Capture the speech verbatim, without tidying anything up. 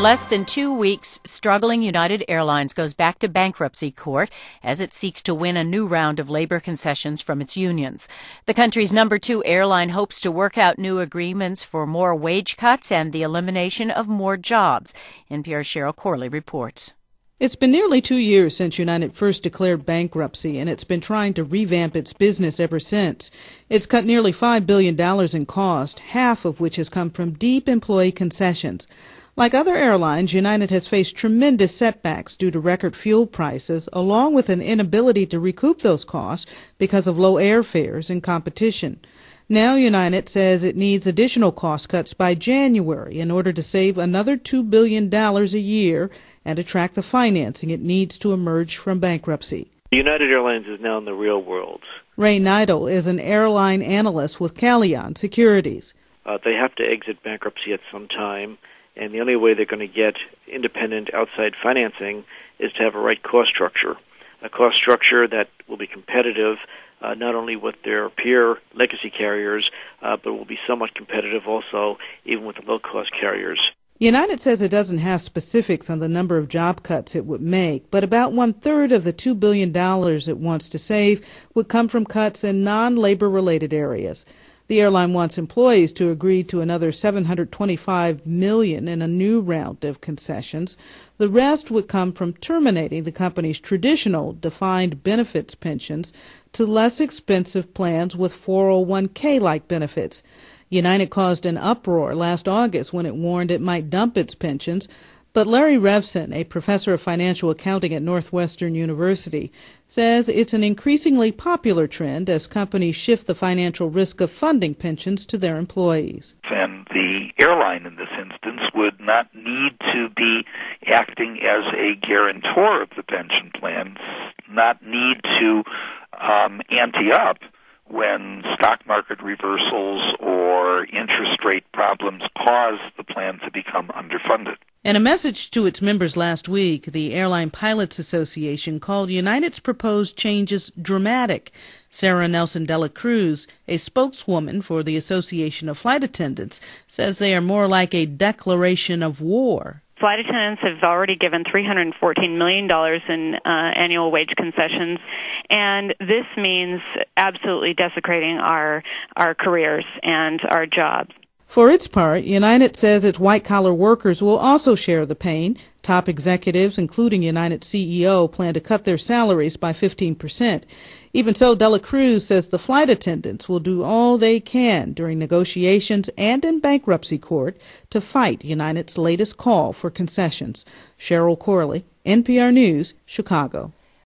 less than two weeks, struggling United Airlines goes back to bankruptcy court as it seeks to win a new round of labor concessions from its unions. The country's number two airline hopes to work out new agreements for more wage cuts and the elimination of more jobs. N P R's Cheryl Corley reports. It's been nearly two years since United first declared bankruptcy, and it's been trying to revamp its business ever since. It's cut nearly five billion dollars in cost, half of which has come from deep employee concessions. Like other airlines, United has faced tremendous setbacks due to record fuel prices, along with an inability to recoup those costs because of low airfares and competition. Now United says it needs additional cost cuts by January in order to save another two billion dollars a year and attract the financing it needs to emerge from bankruptcy. United Airlines is now in the real world. Ray Neidel is an airline analyst with Callion Securities. Uh, they have to exit bankruptcy at some time, and the only way they're going to get independent outside financing is to have a right cost structure, a cost structure that will be competitive uh, not only with their peer legacy carriers, uh, but will be somewhat competitive also even with the low-cost carriers. United says it doesn't have specifics on the number of job cuts it would make, but about one-third of the two billion dollars it wants to save would come from cuts in non-labor-related areas. The airline wants employees to agree to another seven hundred twenty-five million dollars in a new round of concessions. The rest would come from terminating the company's traditional defined benefits pensions to less expensive plans with four oh one k-like benefits. United caused an uproar last August when it warned it might dump its pensions, but Larry Revson, a professor of financial accounting at Northwestern University, says it's an increasingly popular trend as companies shift the financial risk of funding pensions to their employees. And the airline in this instance would not need to be acting as a guarantor of the pension plans, not need to um, ante up when stock market reversals or interest rate problems cause the plan to become underfunded. In a message to its members last week, the Airline Pilots Association called United's proposed changes dramatic. Sarah Nelson Dela Cruz, a spokeswoman for the Association of Flight Attendants, says they are more like a declaration of war. Flight attendants have already given three hundred fourteen million dollars in uh, annual wage concessions, and this means absolutely desecrating our our careers and our jobs. For its part, United says its white-collar workers will also share the pain. Top executives, including United C E O, plan to cut their salaries by fifteen percent. Even so, Dela Cruz says the flight attendants will do all they can during negotiations and in bankruptcy court to fight United's latest call for concessions. Cheryl Corley, N P R News, Chicago.